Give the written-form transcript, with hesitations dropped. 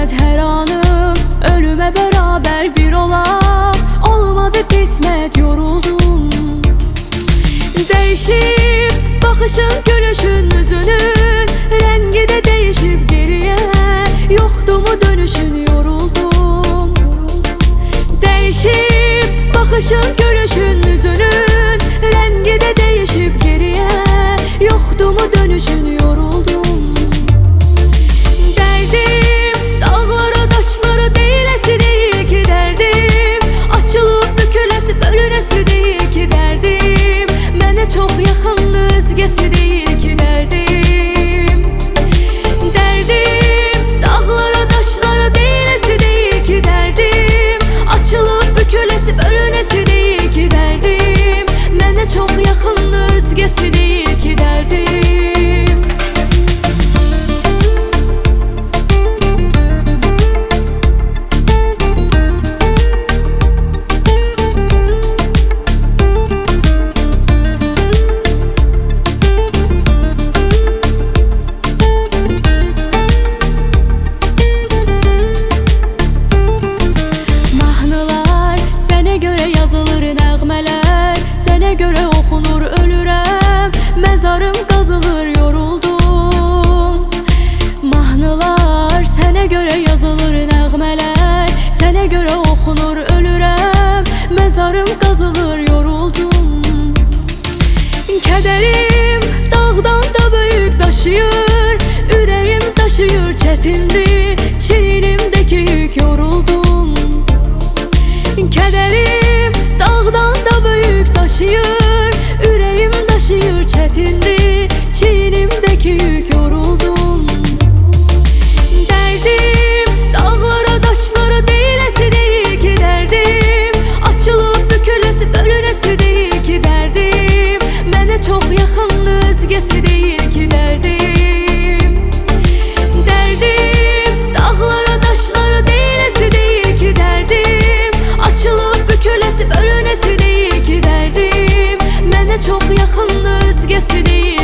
qismət hər anım ölümə bərabər bir olaq. Olmadı qismət, yoruldum. Değişib baxışın, gülüşün, üzünün rəngi də değişib geriyə. Yoxdu mu dönüşün, yoruldum. Değişib baxışın, gülüşün, üzünün rəngi də değişib geriyə. Yoxdu mu dönüşün, yoruldum. Dərdim dağlara, daşlara deyiləsi deyil ki dərdim. Açılıb büküləsi, bölünəsi deyil ki dərdim. Mənə çox yaxındı, özgəsi deyil ki dərdim. Dərdim dağlara, daşlara deyiləsi deyil ki dərdim. Açılıb büküləsi, bölünəsi deyil ki dərdim. Mənə çox yaxındı, özgəsi deyil ki dərdim. Göre okunur, ölürəm. Məzarım qazılır, yoruldum. Mahnılar sənə görə yazılır, nəğmələr sənə görə okunur, ölürəm. Məzarım qazılır, yoruldum. Kədərim dağdan da böyük daşıyır, ürəyim daşıyır, çətindir çiynimdəki yük, yoruldum. Kədərim dağdan da böyük daşıyır, ürəyim daşıyır, çətindir çiynimdəki yük, yoruldum. Dərdim dağlara, daşlara deyiləsi deyil ki dərdim. Açılıb büküləsi, bölünəsi deyil ki dərdim. Mənə çox yaxındı, özgəsi deyil ki dərdim. Dərdim dağlara, daşlara deyiləsi deyil ki dərdim. Açılıb büküləsi, bölünəsi deyil ki dərdim. Mənə çox yaxındı, özgəsi deyil